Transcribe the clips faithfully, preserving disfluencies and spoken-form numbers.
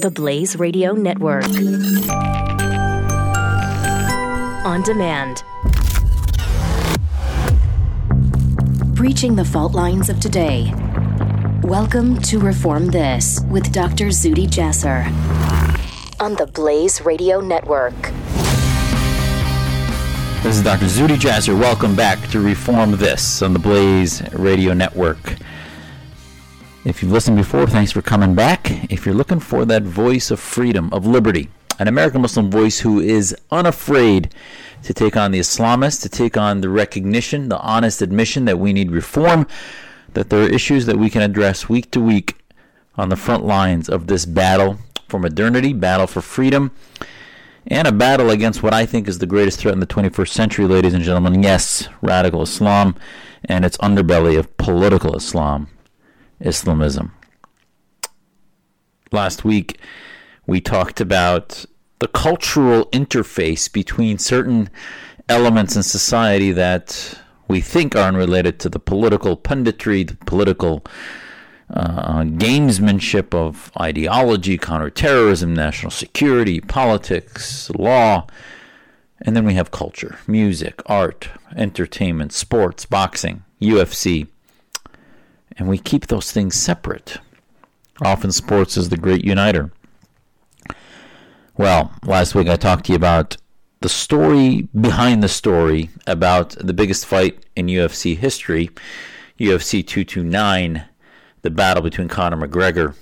The Blaze Radio Network. On demand. Breaching the fault lines of today. Welcome to Reform This with Doctor Zuhdi Jasser on the Blaze Radio Network. This is Doctor Zuhdi Jasser. Welcome back to Reform This on the Blaze Radio Network. If you've listened before, thanks for coming back. If you're looking for that voice of freedom, of liberty, an American Muslim voice who is unafraid to take on the Islamists, to take on the recognition, the honest admission that we need reform, that there are issues that we can address week to week on the front lines of this battle for modernity, battle for freedom, and a battle against what I think is the greatest threat in the twenty-first century, ladies and gentlemen. Yes, radical Islam and its underbelly of political Islam, Islamism. Last week, we talked about the cultural interface between certain elements in society that we think are unrelated to the political punditry, the political uh, gamesmanship of ideology, counterterrorism, national security, politics, law. And then we have culture, music, art, entertainment, sports, boxing, U F C. And we keep those things separate. Often sports is the great uniter. Well, last week I talked to you about the story behind the story about the biggest fight in U F C history, U F C two twenty-nine, the battle between Conor McGregor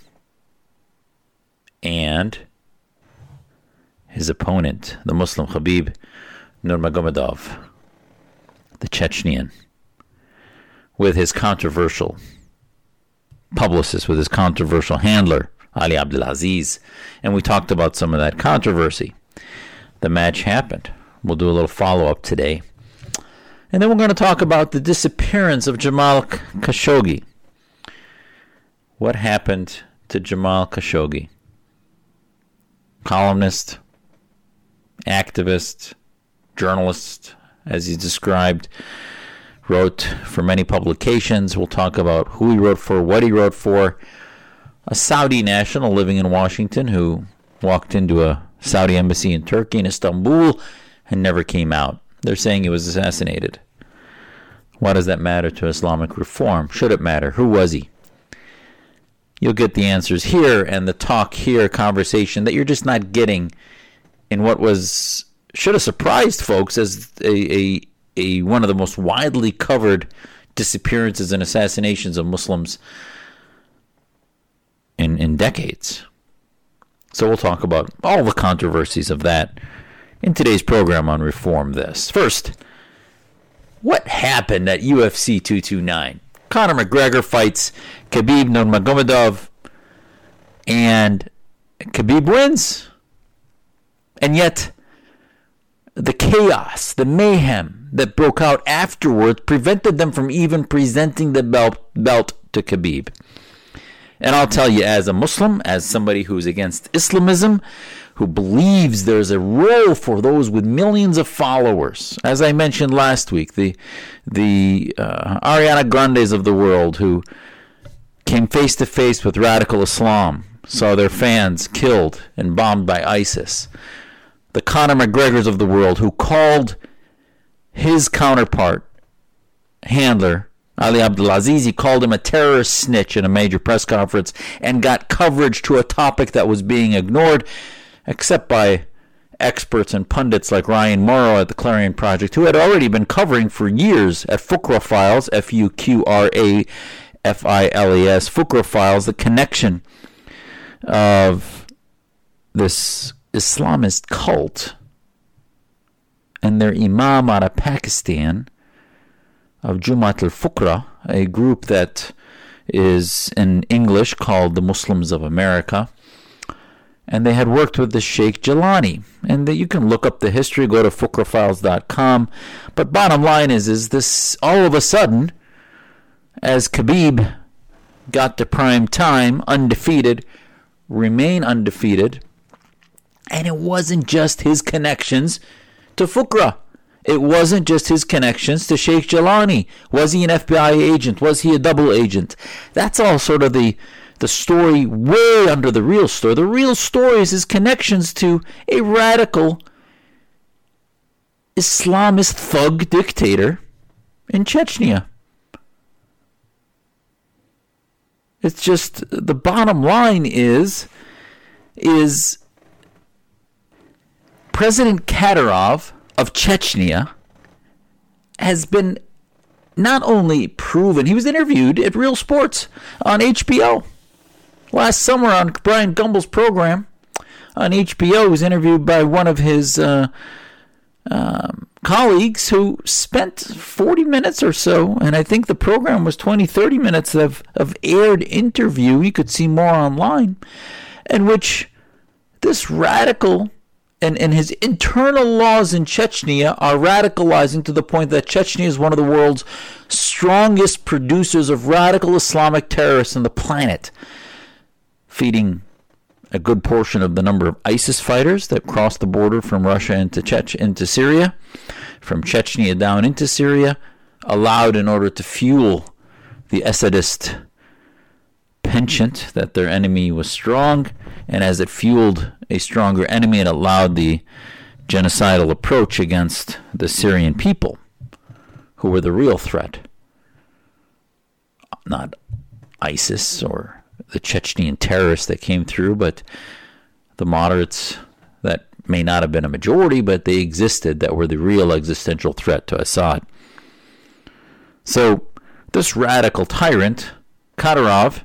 and his opponent, the Muslim Khabib Nurmagomedov, the Chechenian, with his controversial publicist, with his controversial handler, Ali Abdelaziz. And we talked about some of that controversy. The match happened. We'll do a little follow-up today. And then we're going to talk about the disappearance of Jamal Khashoggi. What happened to Jamal Khashoggi? Columnist, activist, journalist, as he's described, wrote for many publications. We'll talk about who he wrote for, what he wrote for. A Saudi national living in Washington who walked into a Saudi embassy in Turkey, in Istanbul, and never came out. They're saying he was assassinated. Why does that matter to Islamic reform? Should it matter? Who was he? You'll get the answers here and the talk here, conversation that you're just not getting in what was, should have surprised folks as a, a, a one of the most widely covered disappearances and assassinations of Muslims in, in decades. So we'll talk about all the controversies of that in today's program on Reform This. First, what happened at U F C two twenty-nine? Conor McGregor fights Khabib Nurmagomedov, and Khabib wins. And yet, the chaos, the mayhem that broke out afterwards prevented them from even presenting the belt, belt to Khabib. And I'll tell you, as a Muslim, as somebody who's against Islamism, who believes there's a role for those with millions of followers, as I mentioned last week, the the uh, Ariana Grandes of the world who came face to face with radical Islam, saw their fans killed and bombed by ISIS. The Conor McGregors of the world who called his counterpart, handler, Ali Abdelaziz, he called him a terrorist snitch in a major press conference and got coverage to a topic that was being ignored, except by experts and pundits like Ryan Morrow at the Clarion Project, who had already been covering for years at Fuqra Files, F U Q R A F I L E S, Fuqra Files, the connection of this Islamist cult and their imam out of Pakistan, of Jumat al-Fuqra, a group that is in English called the Muslims of America. And they had worked with the Sheikh Jilani. And that you can look up the history, go to fuqra files dot com. But bottom line is, is this all of a sudden, as Khabib got to prime time, undefeated, remain undefeated, and it wasn't just his connections to Fuqra. It wasn't just his connections to Sheikh Jilani. Was he an F B I agent? Was he a double agent? That's all sort of the the story way under the real story. The real story is his connections to a radical Islamist thug dictator in Chechnya. It's just, the bottom line is, is President Kadyrov of Chechnya has been not only proven, he was interviewed at Real Sports on H B O last summer on Brian Gumbel's program on H B O. He was interviewed by one of his uh, um, colleagues who spent forty minutes or so, and I think the program was twenty, thirty minutes of, of aired interview. You could see more online, in which this radical and, and his internal laws in Chechnya are radicalizing to the point that Chechnya is one of the world's strongest producers of radical Islamic terrorists on the planet, feeding a good portion of the number of ISIS fighters that cross the border from Russia into Chech into Syria, from Chechnya down into Syria, allowed in order to fuel the Assadist penchant that their enemy was strong, and as it fueled a stronger enemy, it allowed the genocidal approach against the Syrian people, who were the real threat, not ISIS or the Chechnyan terrorists that came through, but the moderates that may not have been a majority, but they existed, that were the real existential threat to Assad. So this radical tyrant, Kadyrov,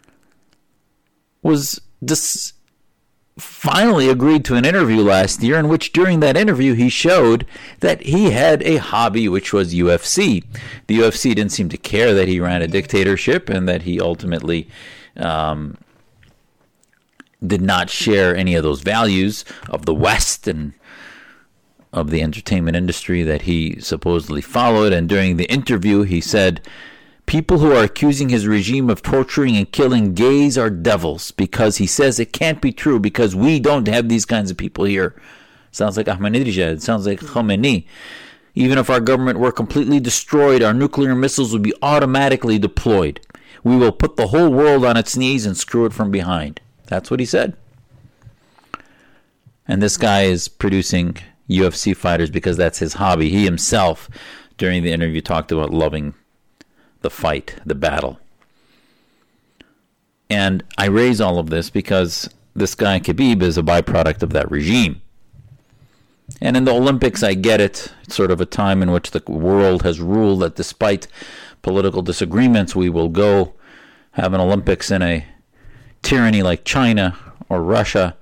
was dis- finally agreed to an interview last year, in which during that interview he showed that he had a hobby, which was U F C. The U F C didn't seem to care that he ran a dictatorship and that he ultimately um, did not share any of those values of the West and of the entertainment industry that he supposedly followed. And during the interview he said, people who are accusing his regime of torturing and killing gays are devils, because he says it can't be true because we don't have these kinds of people here. Sounds like Ahmadinejad. Sounds like Khomeini. Even if our government were completely destroyed, our nuclear missiles would be automatically deployed. We will put the whole world on its knees and screw it from behind. That's what he said. And this guy is producing U F C fighters because that's his hobby. He himself, during the interview, talked about loving the fight, the battle. And I raise all of this because this guy Khabib is a byproduct of that regime. And in the Olympics, I get it. It's sort of a time in which the world has ruled that despite political disagreements, we will go have an Olympics in a tyranny like China or Russia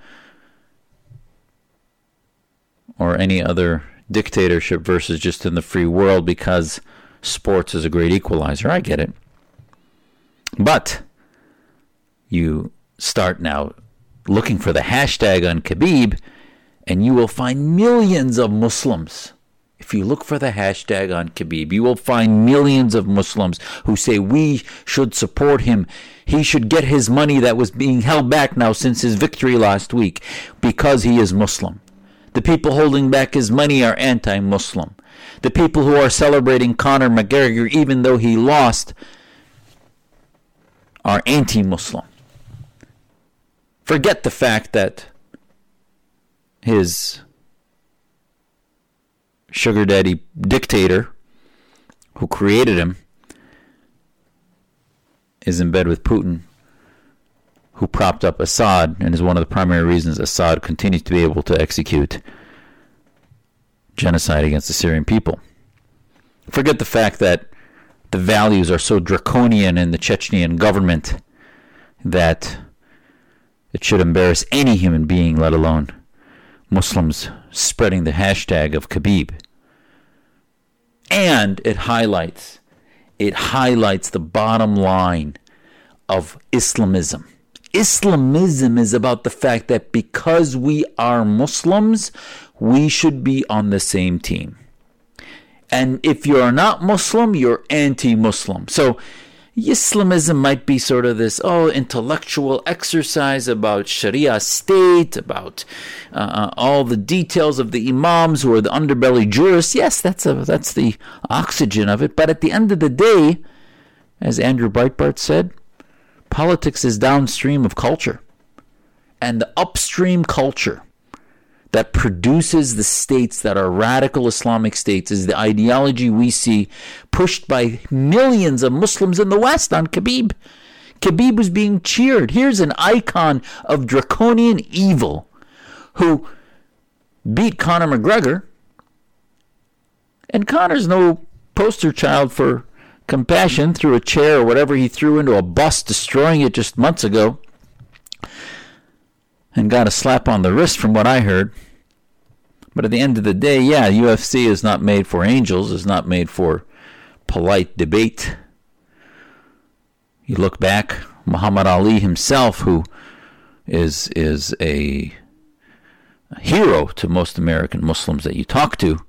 or any other dictatorship versus just in the free world, because sports is a great equalizer. I get it. But you start now looking for the hashtag on Khabib, and you will find millions of Muslims. If you look for the hashtag on Khabib, you will find millions of Muslims who say we should support him. He should get his money that was being held back now since his victory last week because he is Muslim. The people holding back his money are anti-Muslim. The people who are celebrating Conor McGregor, even though he lost, are anti-Muslim. Forget the fact that his sugar daddy dictator who created him is in bed with Putin, who propped up Assad and is one of the primary reasons Assad continues to be able to execute genocide against the Syrian people. Forget the fact that the values are so draconian in the Chechnyan government that it should embarrass any human being, let alone Muslims spreading the hashtag of Khabib. And it highlights, it highlights the bottom line of Islamism. Islamism is about the fact that because we are Muslims, we should be on the same team. And if you're not Muslim, you're anti-Muslim. So Islamism might be sort of this, oh, intellectual exercise about Sharia state, about uh, all the details of the imams who are the underbelly jurists. Yes, that's a, that's the oxygen of it. But at the end of the day, as Andrew Breitbart said, Politics is downstream of culture. And the upstream culture that produces the states that are radical Islamic states is the ideology we see pushed by millions of Muslims in the West on Khabib. Khabib was being cheered. Here's an icon of draconian evil who beat Conor McGregor. And Conor's no poster child for compassion. Threw a chair or whatever he threw into a bus, destroying it just months ago. And got a slap on the wrist from what I heard. But at the end of the day, yeah, U F C is not made for angels. It's not made for polite debate. You look back, Muhammad Ali himself, who is is a hero to most American Muslims that you talk to.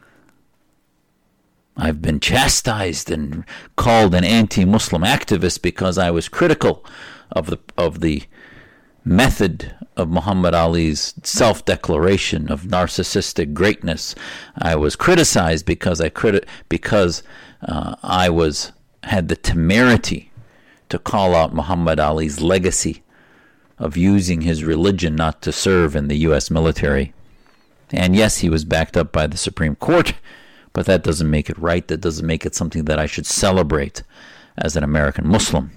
I've been chastised and called an anti-Muslim activist because I was critical of the of the method of Muhammad Ali's self-declaration of narcissistic greatness. I was criticized because I criti- because uh, I was had the temerity to call out Muhammad Ali's legacy of using his religion not to serve in the U S military. And yes, he was backed up by the Supreme Court, but that doesn't make it right. That doesn't make it something that I should celebrate as an American Muslim.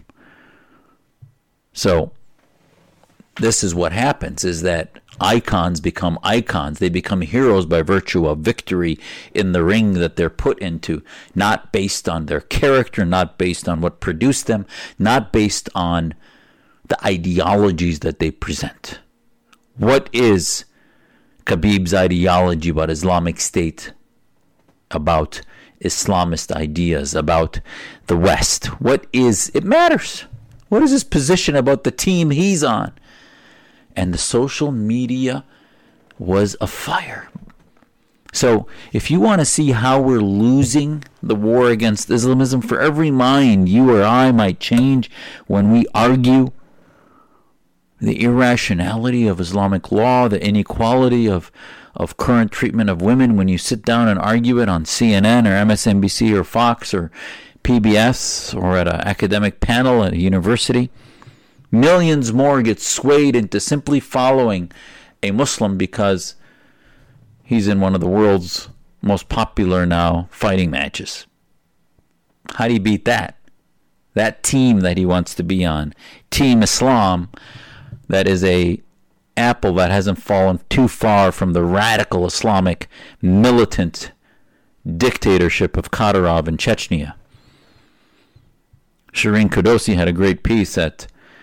So this is what happens, is that icons become icons. They become heroes by virtue of victory in the ring that they're put into, not based on their character, not based on what produced them, not based on the ideologies that they present. What is Khabib's ideology about Islamic State, about Islamist ideas, about the West? What is, it matters. What is his position about the team he's on? And the social media was afire. So if you want to see how we're losing the war against Islamism, for every mind you or I might change when we argue the irrationality of Islamic law, the inequality of, of current treatment of women, when you sit down and argue it on C N N or M S N B C or Fox or P B S or at an academic panel at a university, millions more get swayed into simply following a Muslim because he's in one of the world's most popular now fighting matches. How do you beat that? That team that he wants to be on, Team Islam, that is a apple that hasn't fallen too far from the radical Islamic militant dictatorship of Kadyrov in Chechnya. Shireen Kudosi had a great piece at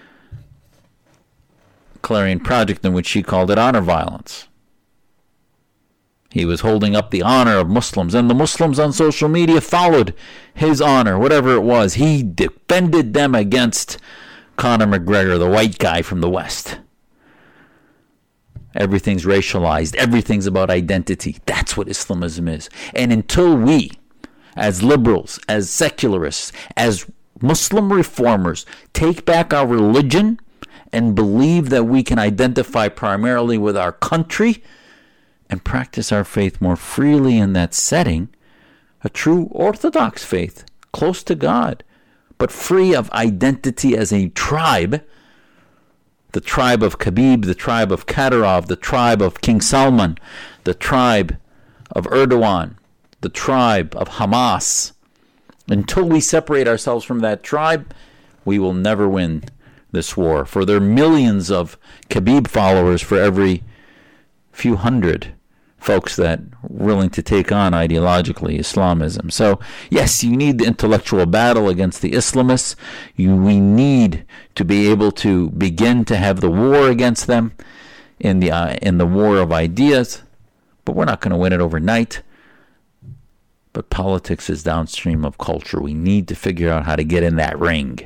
Clarion Project in which she called it honor violence. He was holding up the honor of Muslims, and the Muslims on social media followed his honor, whatever it was. He defended them against Conor McGregor, the white guy from the West. Everything's racialized. Everything's about identity. That's what Islamism is. And until we, as liberals, as secularists, as Muslim reformers, take back our religion and believe that we can identify primarily with our country and practice our faith more freely in that setting, a true Orthodox faith, close to God, but free of identity as a tribe, the tribe of Khabib, the tribe of Kadyrov, the tribe of King Salman, the tribe of Erdogan, the tribe of Hamas. Until we separate ourselves from that tribe, we will never win this war. For there are millions of Khabib followers for every few hundred folks that are willing to take on ideologically Islamism. So, yes, you need the intellectual battle against the Islamists. You, we need to be able to begin to have the war against them in the uh, in the war of ideas, but we're not going to win it overnight. But politics is downstream of culture. We need to figure out how to get in that ring.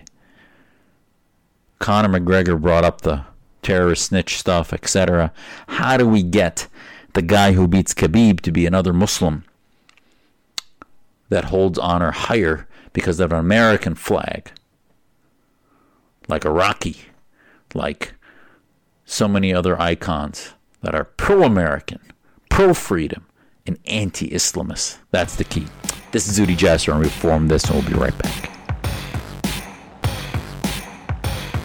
Conor McGregor brought up the terrorist snitch stuff, et cetera. How do we get the guy who beats Khabib to be another Muslim that holds honor higher because of an American flag, like Iraqi, like so many other icons that are pro-American, pro-freedom, and anti-Islamist? That's the key. This is Zuhdi Jasser on Reform This, and we'll be right back.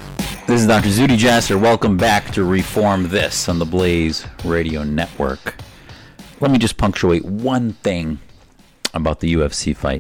This is Doctor Zuhdi Jasser. Welcome back to Reform This on the Blaze Radio Network. Let me just punctuate one thing about the U F C fight.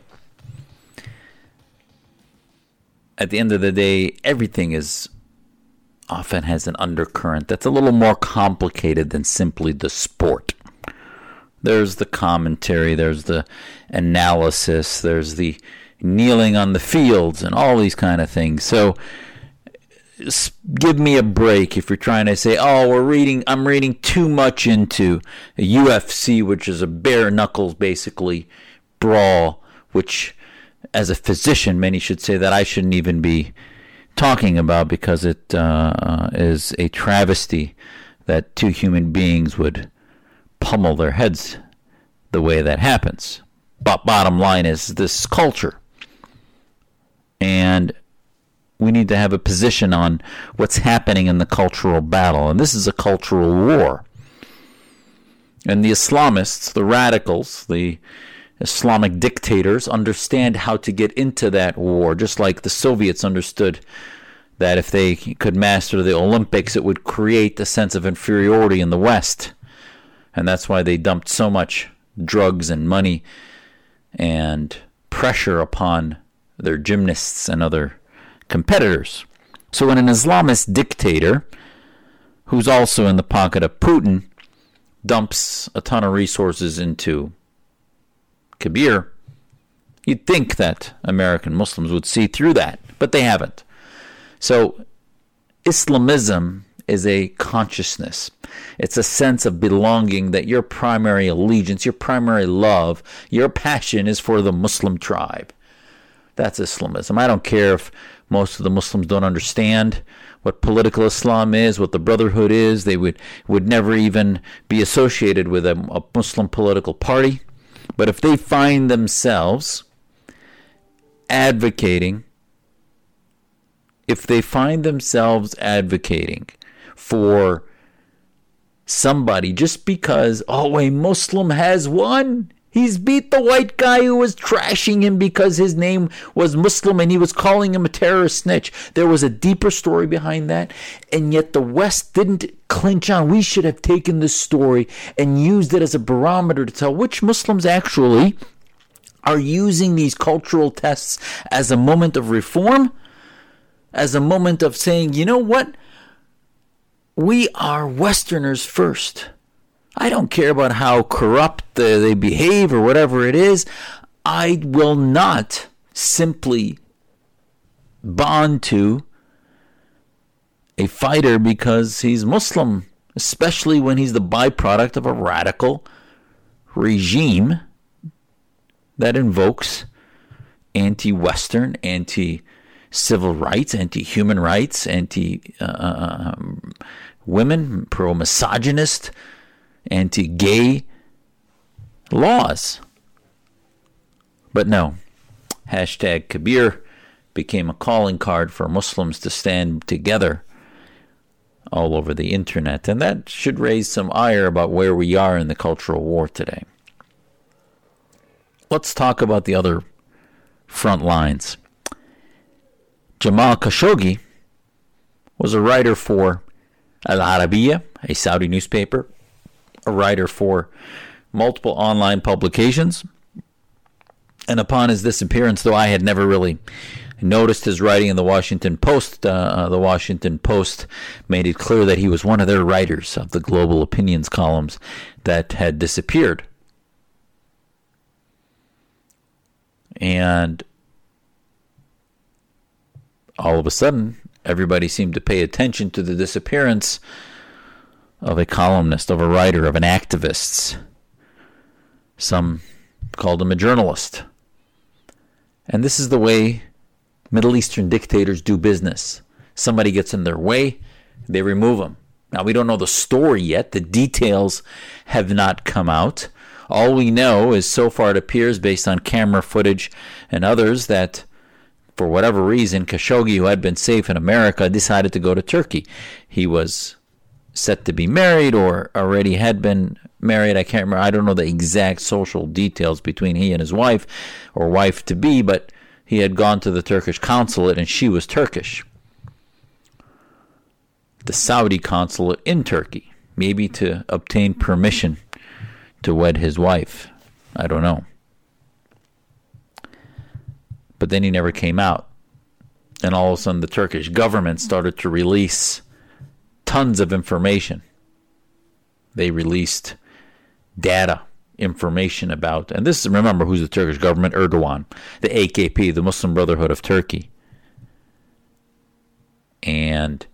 At the end of the day, everything is often has an undercurrent that's a little more complicated than simply the sport. There's the commentary, there's the analysis, there's the kneeling on the fields and all these kind of things. So give me a break if you're trying to say, oh, we're reading, I'm reading too much into a U F C, which is a bare knuckles, basically, brawl, which as a physician, many should say that I shouldn't even be talking about because it uh, is a travesty that two human beings would pummel their heads the way that happens. But bottom line is this culture. And we need to have a position on what's happening in the cultural battle. And this is a cultural war. And the Islamists, the radicals, the Islamic dictators understand how to get into that war, just like the Soviets understood that if they could master the Olympics, it would create a sense of inferiority in the West. And that's why they dumped so much drugs and money and pressure upon their gymnasts and other competitors. So when an Islamist dictator, who's also in the pocket of Putin, dumps a ton of resources into Kabir, you'd think that American Muslims would see through that, but they haven't. So Islamism is a consciousness. It's a sense of belonging, that your primary allegiance, your primary love, your passion is for the Muslim tribe. That's Islamism. I don't care if most of the Muslims don't understand what political Islam is, what the Brotherhood is. They would, would never even be associated with a, a Muslim political party. But if they find themselves advocating, if they find themselves advocating for somebody just because, oh, a Muslim has won, he's beat the white guy who was trashing him because his name was Muslim and he was calling him a terrorist snitch. There was a deeper story behind that, and yet the West didn't clinch on. We should have taken this story and used it as a barometer to tell which Muslims actually are using these cultural tests as a moment of reform, as a moment of saying, you know what? We are Westerners first. I don't care about how corrupt uh, they behave or whatever it is. I will not simply bond to a fighter because he's Muslim, especially when he's the byproduct of a radical regime that invokes anti-Western, anti-civil rights, anti-human rights, anti-women, pro-misogynist, anti-gay laws. But no, hashtag Kabir became a calling card for Muslims to stand together all over the internet, and that should raise some ire about where we are in the cultural war today. Let's talk about the other front lines. Jamal Khashoggi was a writer for Al Arabiya, a Saudi newspaper, a writer for multiple online publications. And upon his disappearance, though I had never really noticed his writing in the Washington Post, uh, the Washington Post made it clear that he was one of their writers of the global opinions columns that had disappeared. And all of a sudden, everybody seemed to pay attention to the disappearance of a columnist, of a writer, of an activist. Some called him a journalist. And this is the way Middle Eastern dictators do business. Somebody gets in their way, they remove them. Now, we don't know the story yet. The details have not come out. All we know is, so far it appears, based on camera footage and others, that for whatever reason, Khashoggi, who had been safe in America, decided to go to Turkey. He was set to be married or already had been married. I can't remember. I don't know the exact social details between he and his wife or wife-to-be, but he had gone to the Turkish consulate and she was Turkish. the Saudi consulate in Turkey, maybe to obtain permission to wed his wife. I don't know. But then he never came out. And all of a sudden the Turkish government started to release tons of information. They released data, information about, and this is, remember, who's the Turkish government? Erdogan, the A K P, the Muslim Brotherhood of Turkey. And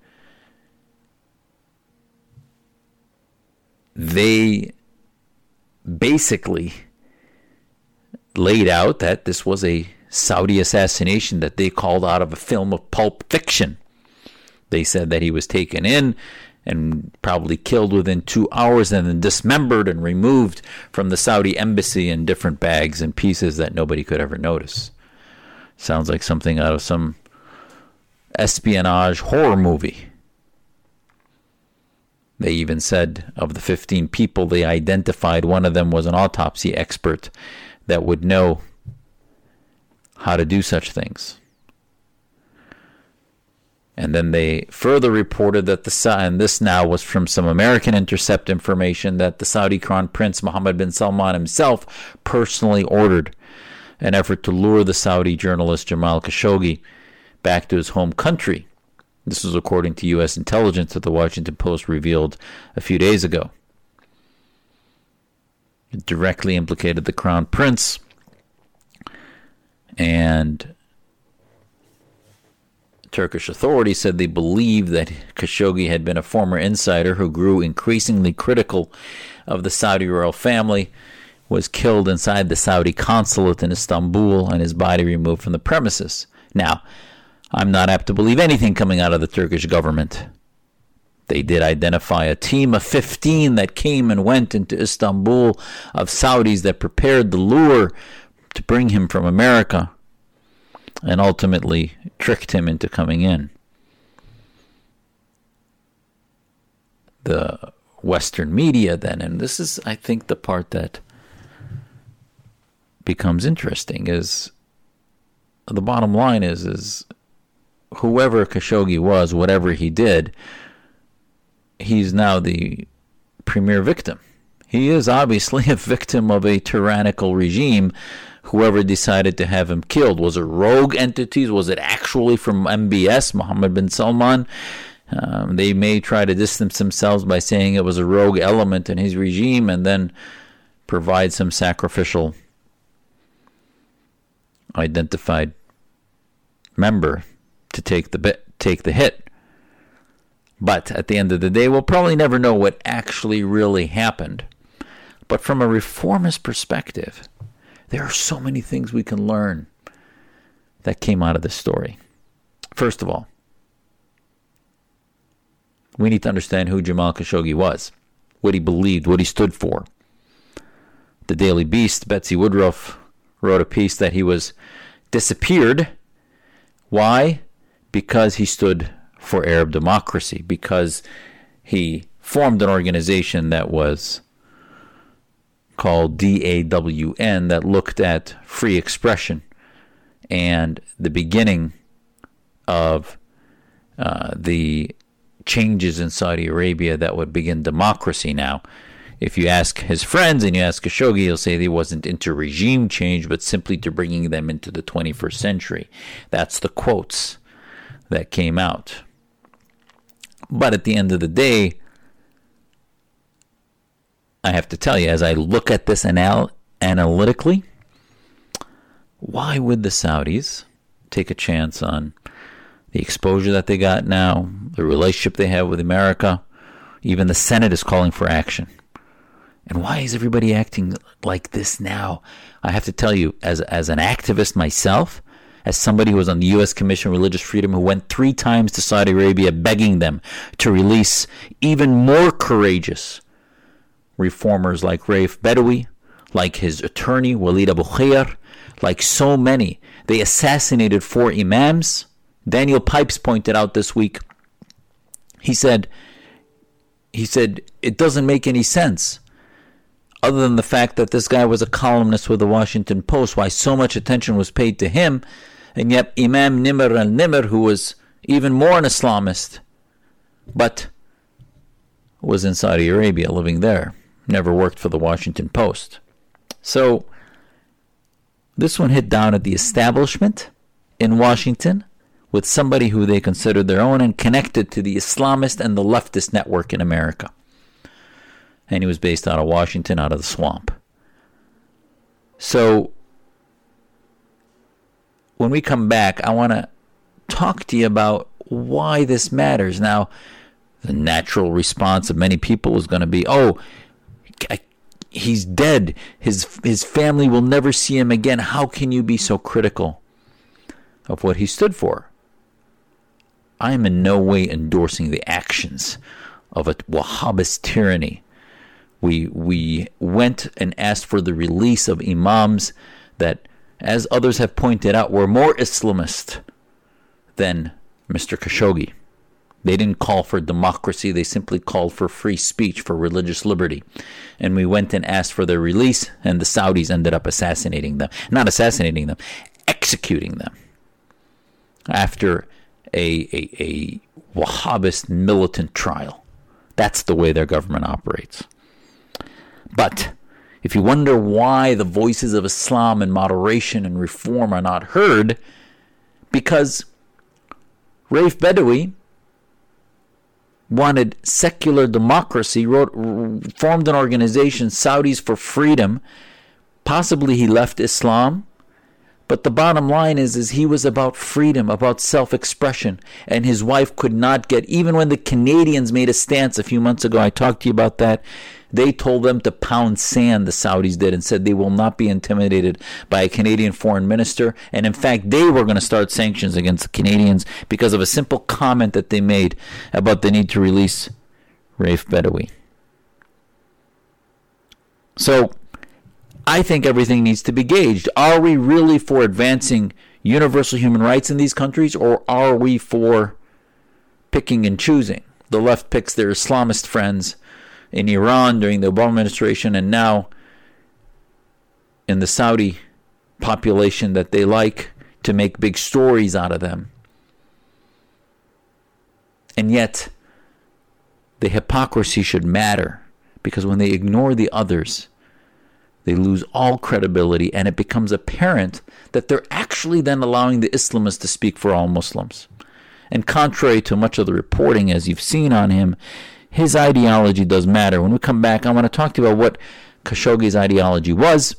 they basically laid out that this was a Saudi assassination that they called out of a film of Pulp Fiction. They said that he was taken in and probably killed within two hours and then dismembered and removed from the Saudi embassy in different bags and pieces that nobody could ever notice. Sounds like something out of some espionage horror movie. They even said of the fifteen people they identified, one of them was an autopsy expert that would know how to do such things. And then they further reported that the, and this now was from some American Intercept information, that the Saudi Crown Prince Mohammed bin Salman himself personally ordered an effort to lure the Saudi journalist Jamal Khashoggi back to his home country. This was according to U S intelligence that the Washington Post revealed a few days ago. It directly implicated the Crown Prince, and Turkish authorities said they believed that Khashoggi had been a former insider who grew increasingly critical of the Saudi royal family, was killed inside the Saudi consulate in Istanbul, and his body removed from the premises. Now, I'm not apt to believe anything coming out of the Turkish government. They did identify a team of fifteen that came and went into Istanbul of Saudis that prepared the lure to bring him from America and ultimately tricked him into coming in. The Western media then, and this is, I think, the part that becomes interesting, is the bottom line is, is whoever Khashoggi was, whatever he did, he's now the premier victim. He is obviously a victim of a tyrannical regime. Whoever decided to have him killed, was it rogue entities? Was it actually from M B S, Mohammed bin Salman? Um, they may try to distance themselves by saying it was a rogue element in his regime and then provide some sacrificial identified member to take the bit, take the hit. But at the end of the day, we'll probably never know what actually really happened. But from a reformist perspective, there are so many things we can learn that came out of this story. First of all, we need to understand who Jamal Khashoggi was, what he believed, what he stood for. The Daily Beast, Betsy Woodruff, wrote a piece that he was disappeared. Why? Because he stood for Arab democracy, because he formed an organization that was called D A W N, that looked at free expression and the beginning of uh, the changes in Saudi Arabia that would begin democracy. Now, if you ask his friends and you ask Khashoggi, he'll say he wasn't into regime change, but simply to bringing them into the twenty-first century. That's the quotes that came out. But at the end of the day, I have to tell you, as I look at this anal- analytically, why would the Saudis take a chance on the exposure that they got now, the relationship they have with America? Even the Senate is calling for action. And why is everybody acting like this now? I have to tell you, as as an activist myself, as somebody who was on the U S Commission on Religious Freedom, who went three times to Saudi Arabia begging them to release even more courageous reformers like Raif Badawi, like his attorney, Walid Abu Khair, like so many. They assassinated four imams. Daniel Pipes pointed out this week, he said, he said, it doesn't make any sense, other than the fact that this guy was a columnist with the Washington Post, why so much attention was paid to him, and yet Imam Nimr al-Nimr, who was even more an Islamist, but was in Saudi Arabia, living there. Never worked for the Washington Post. So this one hit down at the establishment in Washington with somebody who they considered their own and connected to the Islamist and the leftist network in America. And he was based out of Washington, out of the swamp. So when we come back, I want to talk to you about why this matters. Now, the natural response of many people is going to be, oh, he's dead. His his family will never see him again. How can you be so critical of what he stood for? I am in no way endorsing the actions of a Wahhabist tyranny. We we went and asked for the release of imams that, as others have pointed out, were more Islamist than Mister Khashoggi. They didn't call for democracy. They simply called for free speech, for religious liberty. And we went and asked for their release, and the Saudis ended up assassinating them. Not assassinating them, executing them. After a, a, a Wahhabist militant trial. That's the way their government operates. But if you wonder why the voices of Islam and moderation and reform are not heard, because Raif Badawi wanted secular democracy, wrote, formed an organization, Saudis for Freedom. Possibly he left Islam. But the bottom line is, is he was about freedom, about self-expression. And his wife could not get, even when the Canadians made a stance a few months ago, I talked to you about that, they told them to pound sand, the Saudis did, and said they will not be intimidated by a Canadian foreign minister. And in fact, they were going to start sanctions against the Canadians because of a simple comment that they made about the need to release Raif Badawi. So I think everything needs to be gauged. Are we really for advancing universal human rights in these countries, or are we for picking and choosing? The left picks their Islamist friends in Iran during the Obama administration, and now in the Saudi population that they like to make big stories out of them. And yet, the hypocrisy should matter, because when they ignore the others, they lose all credibility, and it becomes apparent that they're actually then allowing the Islamists to speak for all Muslims. And contrary to much of the reporting, as you've seen on him, his ideology does matter. When we come back, I want to talk to you about what Khashoggi's ideology was,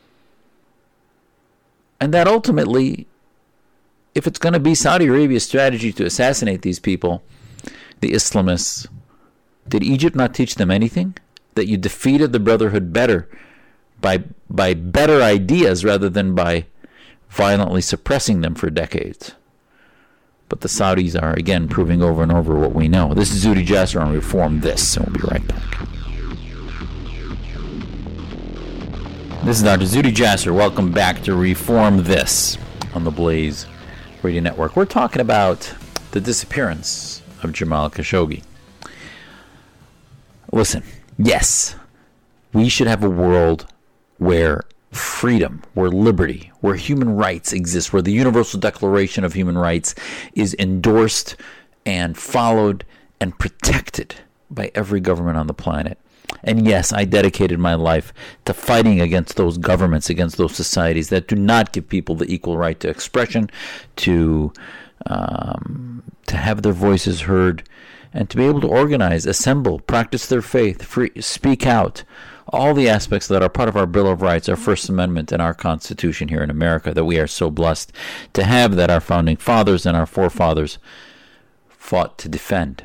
and that ultimately, if it's going to be Saudi Arabia's strategy to assassinate these people, the Islamists, did Egypt not teach them anything? That you defeated the Brotherhood better by by better ideas rather than by violently suppressing them for decades. But the Saudis are, again, proving over and over what we know. This is Zuhdi Jasser on Reform This, and we'll be right back. This is Doctor Zuhdi Jasser. Welcome back to Reform This on the Blaze Radio Network. We're talking about the disappearance of Jamal Khashoggi. Listen, yes, we should have a world where freedom, where liberty, where human rights exist, where the Universal Declaration of Human Rights is endorsed and followed and protected by every government on the planet. And yes, I dedicated my life to fighting against those governments, against those societies that do not give people the equal right to expression, to um, to have their voices heard, and to be able to organize, assemble, practice their faith, free, speak out. All the aspects that are part of our Bill of Rights, our First Amendment, and our Constitution here in America that we are so blessed to have, that our founding fathers and our forefathers fought to defend.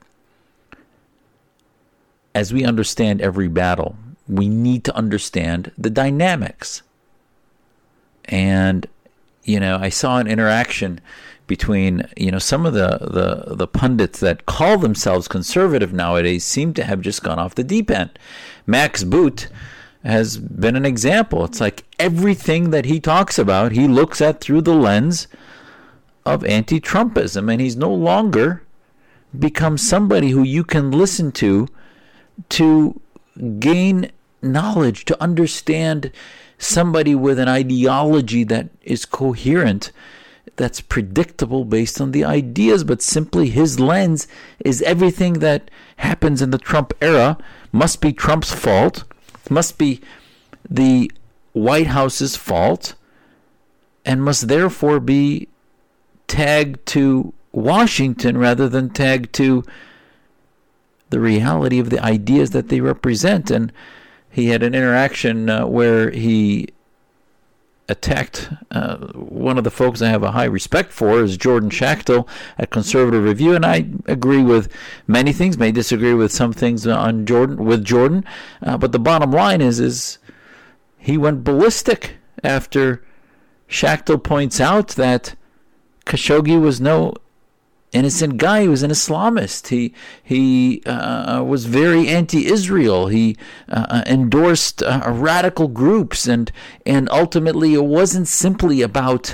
As we understand every battle, we need to understand the dynamics. And, you know, I saw an interaction between, you know, some of the, the, the pundits that call themselves conservative nowadays seem to have just gone off the deep end. Max Boot has been an example. It's like everything that he talks about, he looks at through the lens of anti-Trumpism, and he's no longer become somebody who you can listen to to gain knowledge, to understand somebody with an ideology that is coherent that's predictable based on the ideas, but simply his lens is everything that happens in the Trump era must be Trump's fault, must be the White House's fault, and must therefore be tagged to Washington rather than tagged to the reality of the ideas that they represent. And he had an interaction uh, where he attacked uh, one of the folks I have a high respect for, is Jordan Schachtel at Conservative Review, and I agree with many things, may disagree with some things on Jordan with Jordan, uh, but the bottom line is is he went ballistic after Schachtel points out that Khashoggi was no innocent guy. He was an Islamist. He he uh, was very anti-Israel. He uh, endorsed uh, radical groups, and and ultimately it wasn't simply about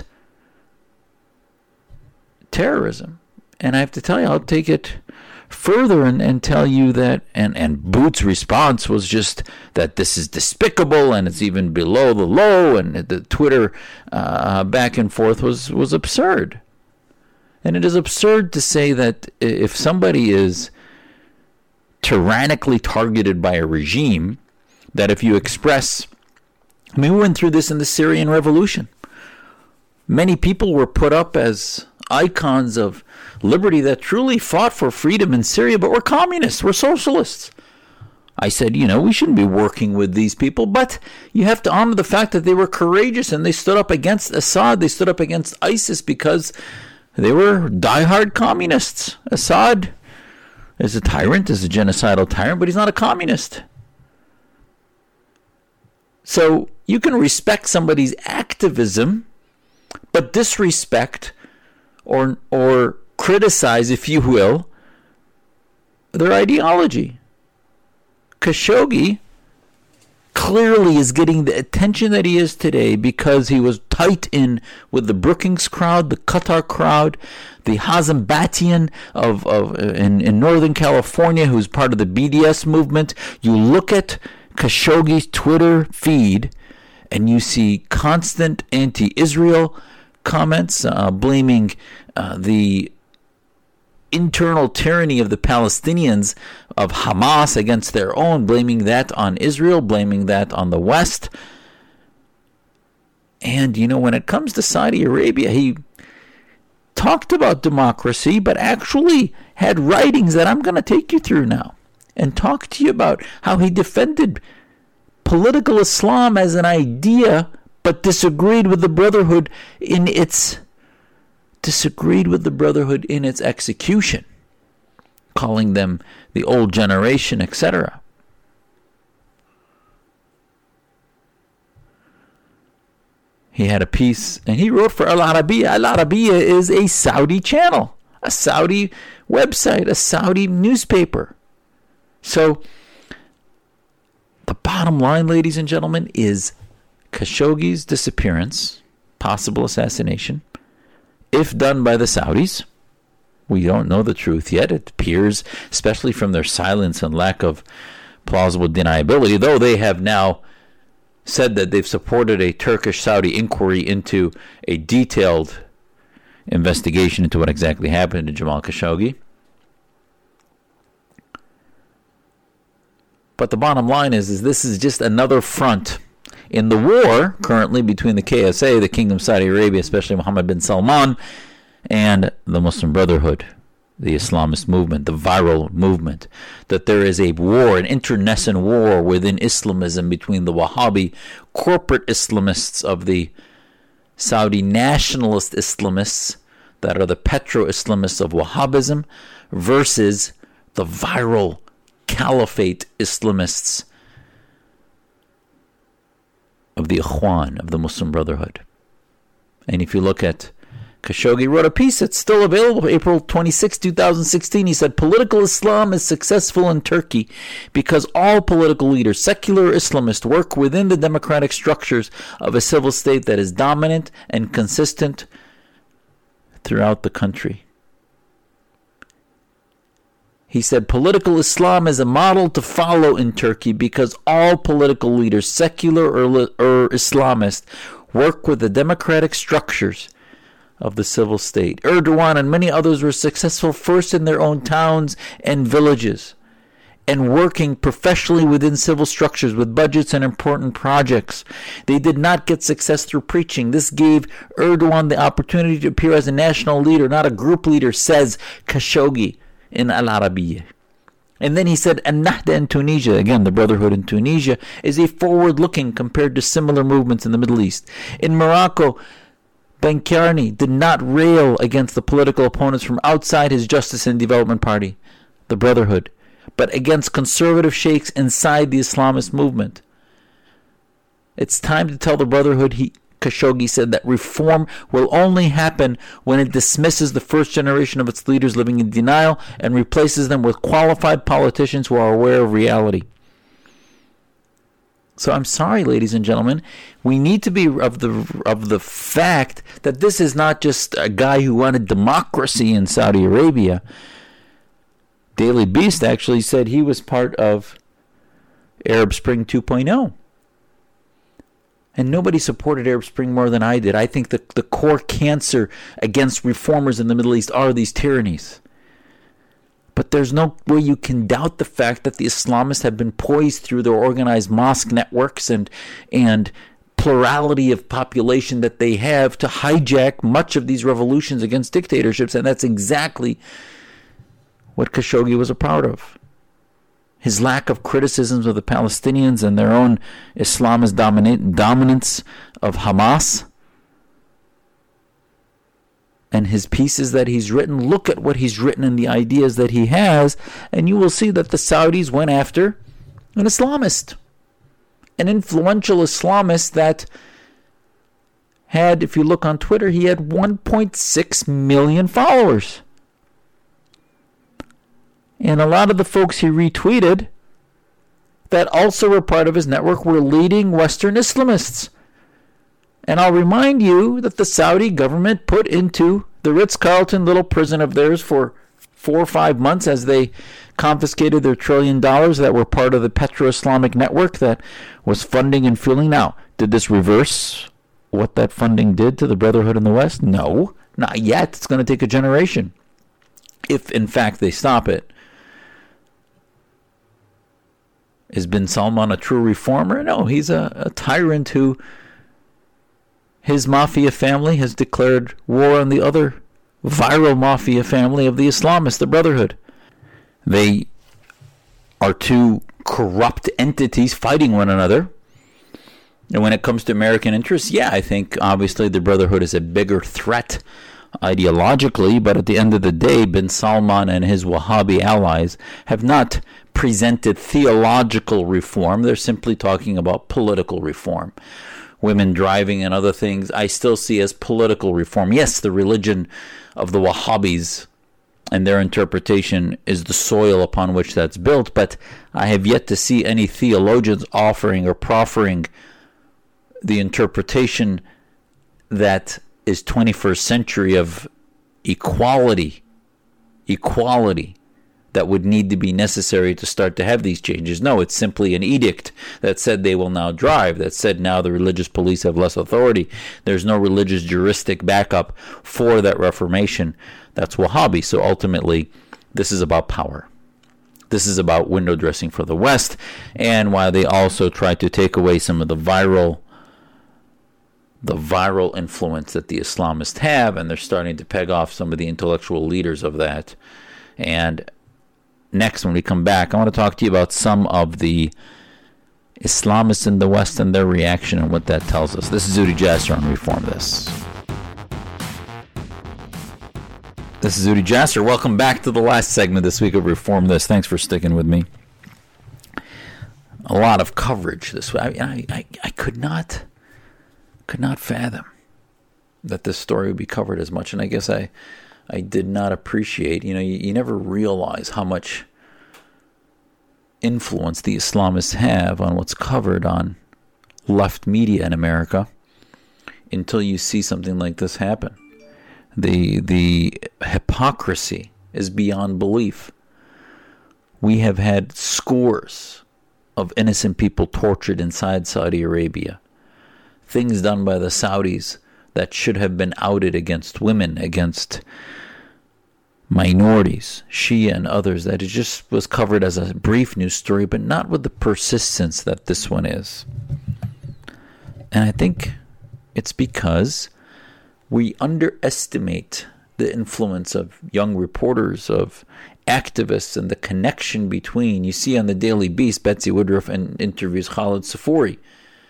terrorism. And I have to tell you, I'll take it further and, and tell you that, and, and Boot's response was just that this is despicable and it's even below the low, and the Twitter uh, back and forth was, was absurd. And it is absurd to say that if somebody is tyrannically targeted by a regime, that if you express, I mean, we went through this in the Syrian Revolution. Many people were put up as icons of liberty that truly fought for freedom in Syria, but were communists, were socialists. I said, you know, we shouldn't be working with these people, but you have to honor the fact that they were courageous and they stood up against Assad, they stood up against ISIS because they were diehard communists. Assad is a tyrant, is a genocidal tyrant, but he's not a communist. So you can respect somebody's activism, but disrespect or or criticize, if you will, their ideology. Khashoggi clearly is getting the attention that he is today because he was tight in with the Brookings crowd, the Qatar crowd, the Hazem Batian of, of in, in Northern California, who's part of the B D S movement. You look at Khashoggi's Twitter feed and you see constant anti-Israel comments, uh, blaming uh, the internal tyranny of the Palestinians, of Hamas against their own, blaming that on Israel, blaming that on the West. And, you know, when it comes to Saudi Arabia, he talked about democracy, but actually had writings that I'm going to take you through now and talk to you about how he defended political Islam as an idea, but disagreed with the Brotherhood in its disagreed with the Brotherhood in its execution, calling them the old generation, et cetera. He had a piece, and he wrote for Al Arabiya. Al Arabiya is a Saudi channel, a Saudi website, a Saudi newspaper. So the bottom line, ladies and gentlemen, is Khashoggi's disappearance, possible assassination, if done by the Saudis. We don't know the truth yet. It appears, especially from their silence and lack of plausible deniability, though they have now said that they've supported a Turkish-Saudi inquiry into a detailed investigation into what exactly happened to Jamal Khashoggi. But the bottom line is, is this is just another front in the war currently between the K S A, the Kingdom of Saudi Arabia, especially Mohammed bin Salman, and the Muslim Brotherhood, the Islamist movement, the viral movement, that there is a war, an internecine war within Islamism between the Wahhabi corporate Islamists of the Saudi nationalist Islamists that are the petro-Islamists of Wahhabism versus the viral caliphate Islamists of the Ikhwan, of the Muslim Brotherhood. And if you look at Khashoggi, wrote a piece that's still available, April twenty-sixth, twenty sixteen. He said, political Islam is successful in Turkey because all political leaders, secular Islamists, work within the democratic structures of a civil state that is dominant and consistent throughout the country. He said, political Islam is a model to follow in Turkey because all political leaders, secular or, or Islamist, work with the democratic structures of the civil state. Erdogan and many others were successful first in their own towns and villages, and working professionally within civil structures with budgets and important projects. They did not get success through preaching. This gave Erdogan the opportunity to appear as a national leader, not a group leader, says Khashoggi in Al Arabiya. And then he said, An-Nahda in Tunisia, again, the Brotherhood in Tunisia, is a forward-looking compared to similar movements in the Middle East. In Morocco, Benkarni did not rail against the political opponents from outside his Justice and Development Party, the Brotherhood, but against conservative sheikhs inside the Islamist movement. It's time to tell the Brotherhood, he, Khashoggi said, that reform will only happen when it dismisses the first generation of its leaders living in denial and replaces them with qualified politicians who are aware of reality. So I'm sorry, ladies and gentlemen, we need to be of the of the fact that this is not just a guy who wanted democracy in Saudi Arabia. Daily Beast actually said he was part of Arab Spring two point oh. And nobody supported Arab Spring more than I did. I think the, the core cancer against reformers in the Middle East are these tyrannies. But there's no way you can doubt the fact that the Islamists have been poised through their organized mosque networks and and plurality of population that they have to hijack much of these revolutions against dictatorships. And that's exactly what Khashoggi was a part of. His lack of criticisms of the Palestinians and their own Islamist dominate, dominance of Hamas, and his pieces that he's written. Look at what he's written and the ideas that he has, and you will see that the Saudis went after an Islamist, an influential Islamist that had, if you look on Twitter, he had one point six million followers. And a lot of the folks he retweeted that also were part of his network were leading Western Islamists. And I'll remind you that the Saudi government put into the Ritz-Carlton little prison of theirs for four or five months as they confiscated their trillion dollars that were part of the Petro-Islamic network that was funding and fueling. Now, did this reverse what that funding did to the Brotherhood in the West? No, not yet. It's going to take a generation, if in fact they stop it. Is bin Salman a true reformer? No, he's a, a tyrant who, his mafia family has declared war on the other viral mafia family of the Islamists, the Brotherhood. They are two corrupt entities fighting one another. And when it comes to American interests, yeah, I think obviously the Brotherhood is a bigger threat ideologically, but at the end of the day, bin Salman and his Wahhabi allies have not presented theological reform. They're simply talking about political reform. Women driving and other things, I still see as political reform. Yes, the religion of the Wahhabis and their interpretation is the soil upon which that's built, but I have yet to see any theologians offering or proffering the interpretation that is twenty-first century of equality, equality that would need to be necessary to start to have these changes. No, it's simply an edict that said they will now drive, that said now the religious police have less authority. There's no religious juristic backup for that reformation. That's Wahhabi. So ultimately, this is about power. This is about window dressing for the West, and while they also try to take away some of the viral the viral influence that the Islamists have, and they're starting to peg off some of the intellectual leaders of that. And next, when we come back, I want to talk to you about some of the Islamists in the West and their reaction and what that tells us. This is Zuhdi Jasser on Reform This. This is Zuhdi Jasser. Welcome back to the last segment this week of Reform This. Thanks for sticking with me. A lot of coverage this way. I, I, I, I could not... could not fathom that this story would be covered as much, and I guess I I did not appreciate, you know, you, you never realize how much influence the Islamists have on what's covered on left media in America until you see something like this happen. The the hypocrisy is beyond belief. We have had scores of innocent people tortured inside Saudi Arabia. Things done by the Saudis that should have been outed against women, against minorities, Shia and others, that it just was covered as a brief news story, but not with the persistence that this one is. And I think it's because we underestimate the influence of young reporters, of activists, and the connection between. You see on the Daily Beast, Betsy Woodruff and interviews Khalid Safori.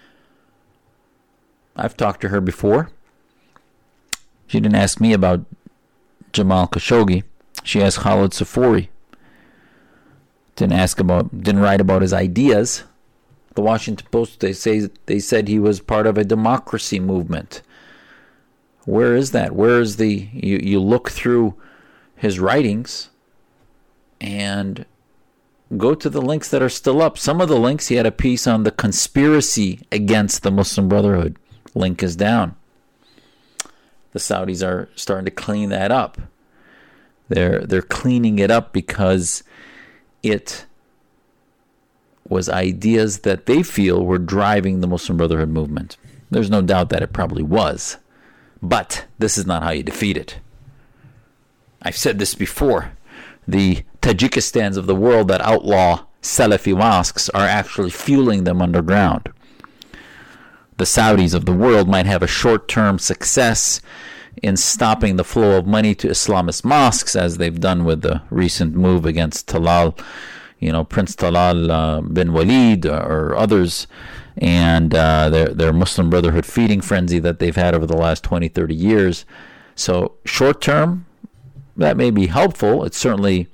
I've talked to her before. She didn't ask me about Jamal Khashoggi. She asked Khalid Safori. Didn't ask about, didn't write about his ideas. The Washington Post, they say they said he was part of a democracy movement. Where is that? Where is the, you, you look through his writings and go to the links that are still up. Some of the links, he had a piece on the conspiracy against the Muslim Brotherhood. Link is down. The Saudis are starting to clean that up. They're they're cleaning it up because it was ideas that they feel were driving the Muslim Brotherhood movement. There's no doubt that it probably was. But this is not how you defeat it. I've said this before. The Tajikistans of the world that outlaw Salafi mosques are actually fueling them underground. The Saudis of the world might have a short-term success in stopping the flow of money to Islamist mosques, as they've done with the recent move against Talal, you know, Prince Talal uh, bin Walid or, or others, and uh, their, their Muslim Brotherhood feeding frenzy that they've had over the last twenty, thirty years. So short-term, that may be helpful. It's certainly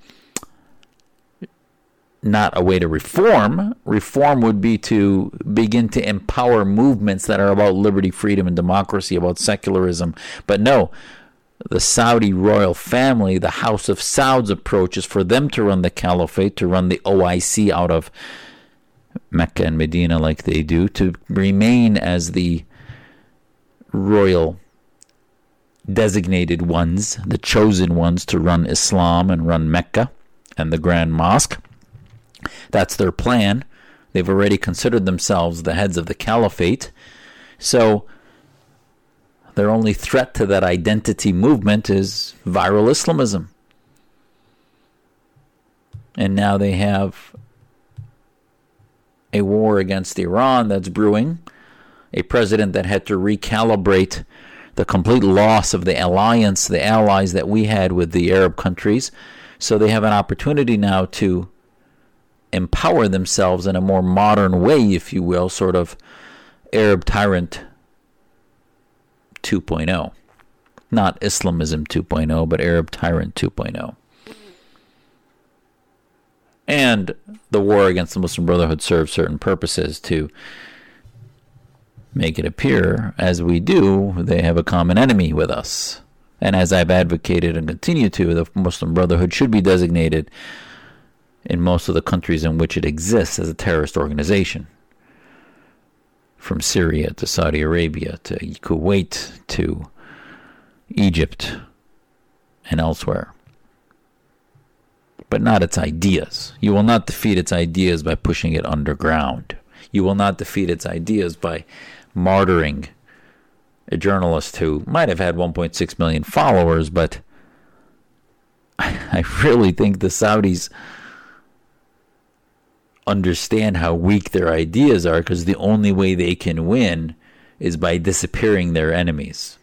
not a way to reform. Reform would be to begin to empower movements that are about liberty, freedom, and democracy, about secularism. But no, the Saudi royal family, the House of Saud's approach is for them to run the caliphate, to run the O I C out of Mecca and Medina like they do, to remain as the royal designated ones, the chosen ones to run Islam and run Mecca and the Grand Mosque. That's their plan. They've already considered themselves the heads of the caliphate. So their only threat to that identity movement is viral Islamism. And now they have a war against Iran that's brewing, a president that had to recalibrate the complete loss of the alliance, the allies that we had with the Arab countries. So they have an opportunity now to empower themselves in a more modern way, if you will, sort of Arab tyrant two point oh. Not Islamism two point oh, but Arab tyrant two point oh. And the war against the Muslim Brotherhood serves certain purposes to make it appear, as we do, they have a common enemy with us. And as I've advocated and continue to, the Muslim Brotherhood should be designated in most of the countries in which it exists as a terrorist organization. From Syria to Saudi Arabia to Kuwait to Egypt and elsewhere. But not its ideas. You will not defeat its ideas by pushing it underground. You will not defeat its ideas by martyring a journalist who might have had one point six million followers, but I really think the Saudis understand how weak their ideas are, because the only way they can win is by disappearing their enemies.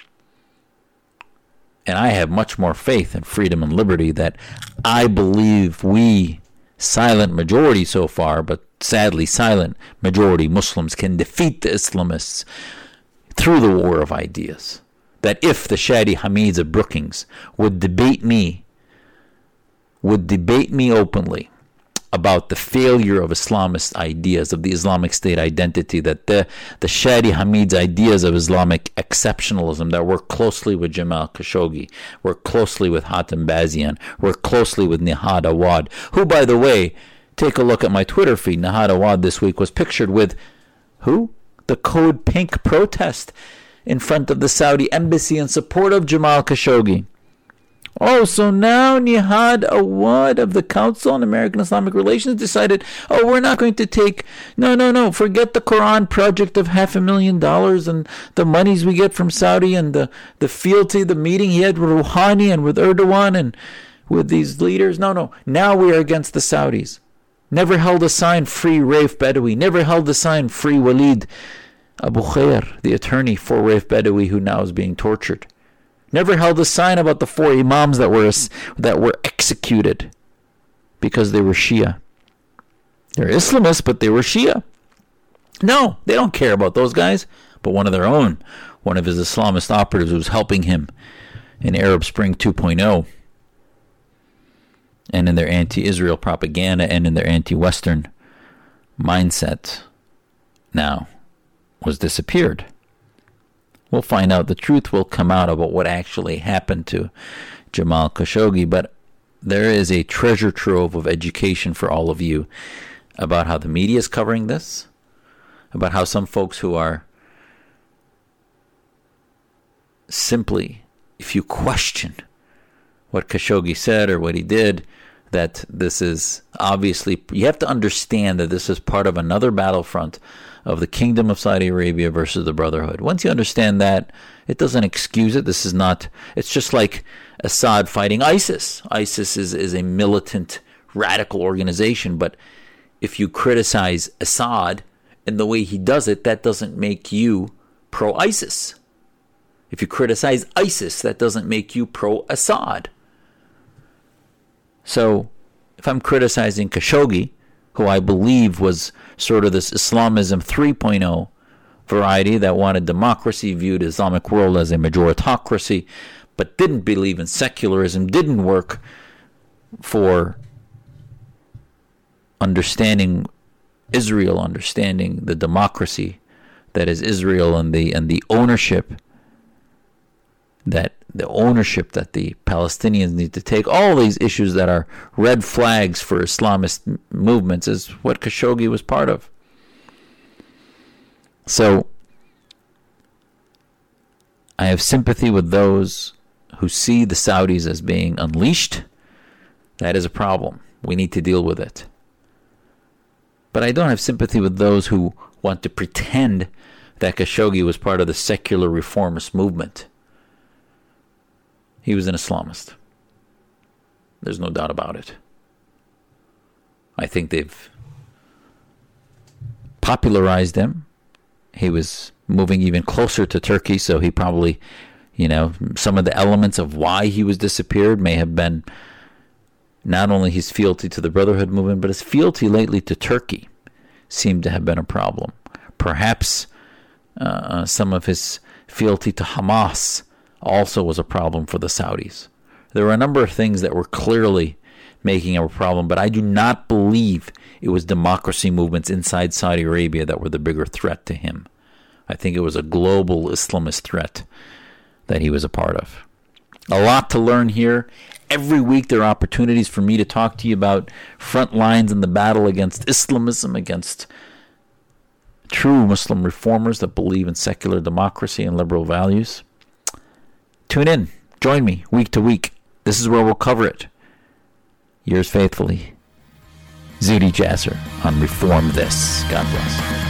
And I have much more faith in freedom and liberty that I believe we, silent majority so far, but sadly silent majority Muslims, can defeat the Islamists through the war of ideas. That if the Shadi Hamids of Brookings would debate me, would debate me openly about the failure of Islamist ideas, of the Islamic State identity, that the, the Shadi Hamid's ideas of Islamic exceptionalism that work closely with Jamal Khashoggi, work closely with Hatem Bazian, work closely with Nihad Awad, who, by the way, take a look at my Twitter feed, Nihad Awad this week was pictured with who? The Code Pink protest in front of the Saudi embassy in support of Jamal Khashoggi. Oh, so now Nihad Awad of the Council on American Islamic Relations decided, oh, we're not going to take, no, no, no, forget the Quran project of half a million dollars and the monies we get from Saudi and the, the fealty, the meeting he had with Rouhani and with Erdogan and with these leaders. No, no, now we are against the Saudis. Never held a sign, free Raif Badawi. Never held a sign, free Walid Abu Khair, the attorney for Raif Badawi, who now is being tortured. Never held a sign about the four imams that were that were executed because they were Shia. They're Islamists, but they were Shia. No, they don't care about those guys. But one of their own, one of his Islamist operatives was helping him in Arab Spring two point oh and in their anti-Israel propaganda and in their anti-Western mindset now was disappeared. We'll find out. The truth will come out about what actually happened to Jamal Khashoggi, but there is a treasure trove of education for all of you about how the media is covering this, about how some folks who are simply, if you question what Khashoggi said or what he did, that this is obviously, you have to understand that this is part of another battlefront of the Kingdom of Saudi Arabia versus the Brotherhood. Once you understand that, it doesn't excuse it. This is not, it's just like Assad fighting ISIS. ISIS is, is a militant, radical organization, but if you criticize Assad and the way he does it, that doesn't make you pro-ISIS. If you criticize ISIS, that doesn't make you pro-Assad. So, if I'm criticizing Khashoggi, who I believe was sort of this Islamism three point oh variety that wanted democracy, viewed the Islamic world as a majoritocracy, but didn't believe in secularism, didn't work for understanding Israel, understanding the democracy that is Israel and the and the ownership that the ownership that the Palestinians need to take, all these issues that are red flags for Islamist movements is what Khashoggi was part of. So, I have sympathy with those who see the Saudis as being unleashed. That is a problem. We need to deal with it. But I don't have sympathy with those who want to pretend that Khashoggi was part of the secular reformist movement. He was an Islamist. There's no doubt about it. I think they've popularized him. He was moving even closer to Turkey, so he probably, you know, some of the elements of why he was disappeared may have been not only his fealty to the Brotherhood movement, but his fealty lately to Turkey seemed to have been a problem. Perhaps uh, some of his fealty to Hamas also was a problem for the Saudis. There were a number of things that were clearly making it a problem, but I do not believe it was democracy movements inside Saudi Arabia that were the bigger threat to him. I think it was a global Islamist threat that he was a part of. A lot to learn here. Every week there are opportunities for me to talk to you about front lines in the battle against Islamism, against true Muslim reformers that believe in secular democracy and liberal values. Tune in. Join me week to week. This is where we'll cover it. Yours faithfully, Zuhdi Jasser on Reform This. God bless.